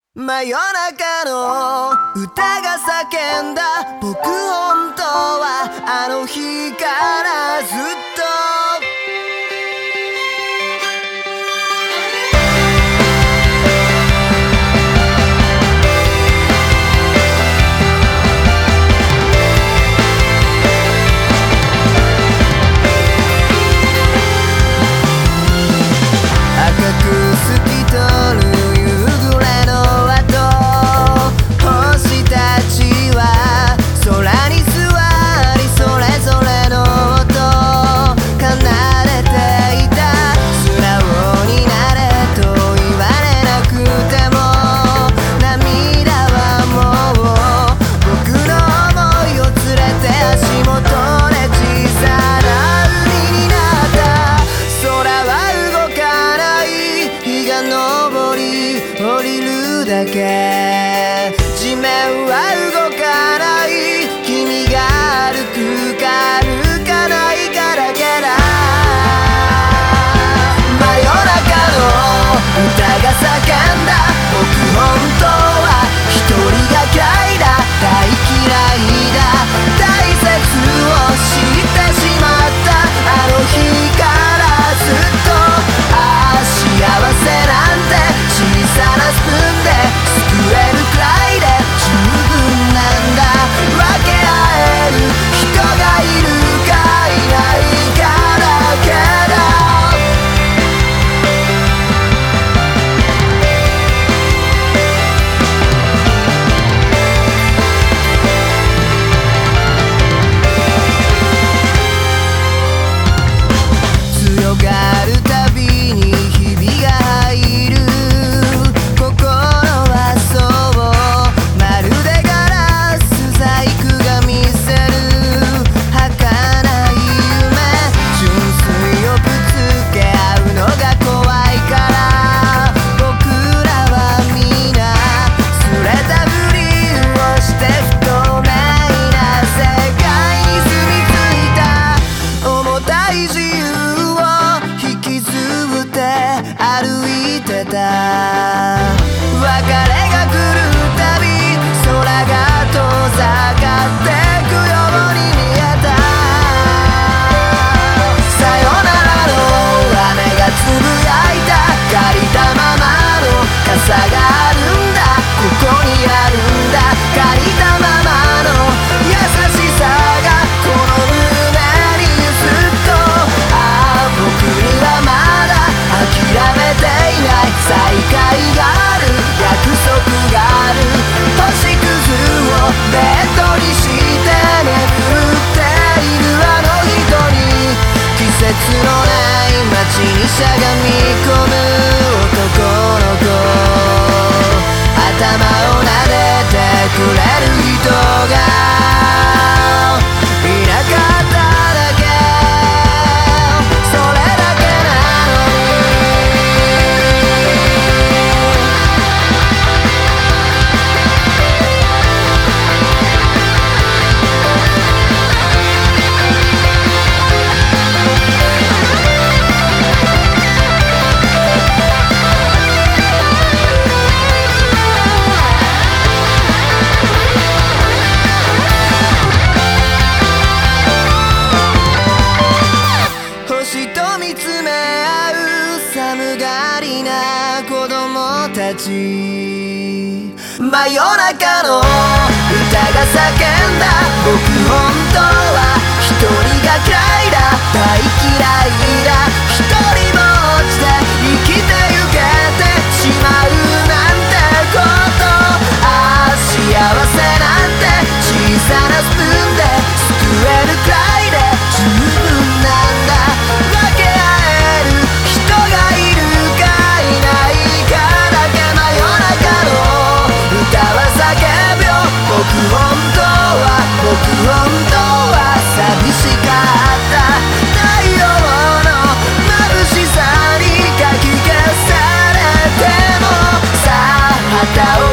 真夜中の歌が叫んだ僕本当はあの日からずっと赤く透き通る夕暮れの星たちは空に座りそれぞれの音奏でていた素直になれと言われなくても涙はもう僕の想いを連れて足元で小さな海になった空は動かない日が昇り降りるだけ地面は動かない君が歩くか歩かないかだけだ真夜中の歌が叫んだ僕本当は一人が嫌いだ大嫌いだ大切を知ってしまったあの日からずっと幸せなんて小さなスプーンで救えるくらいで十分なんだ分け合える人がいるかいないかだけだ強がるたびにひびが入る心はそうまるでガラス細工が見せる儚い夢純粋をぶつけ合うのが怖いから僕らは皆すれたふりをして不透明な世界に住み着いた重たい自由を引きずって歩いてた別れが来るたび空が遠ざかってくように見えたさよならの雨がつぶやいた借りたままの傘があるんだここにあるんだ借りたままの優しさがこの胸にずっと僕にはまだ諦めていない再会がある約束がある星屑をベッドにして眠っているあの人に季節のない街にしゃがみ込む男の子頭を撫でてくれる人がいなかっただけそれだけなのに星と見つめ合う寒がりな子供たち真夜中の歌が叫んだ僕本当は一人が嫌いだ大嫌いだ一人ぼっちで生きてゆけてしまうなんてこと幸せなんて小さなスプーンで救えるくらいで十分なんだ分け合える人がいるかいないかだけ真夜中の歌は叫ぶよ僕本当は寂しかった太陽の眩しさにかき消されてもさあ旗を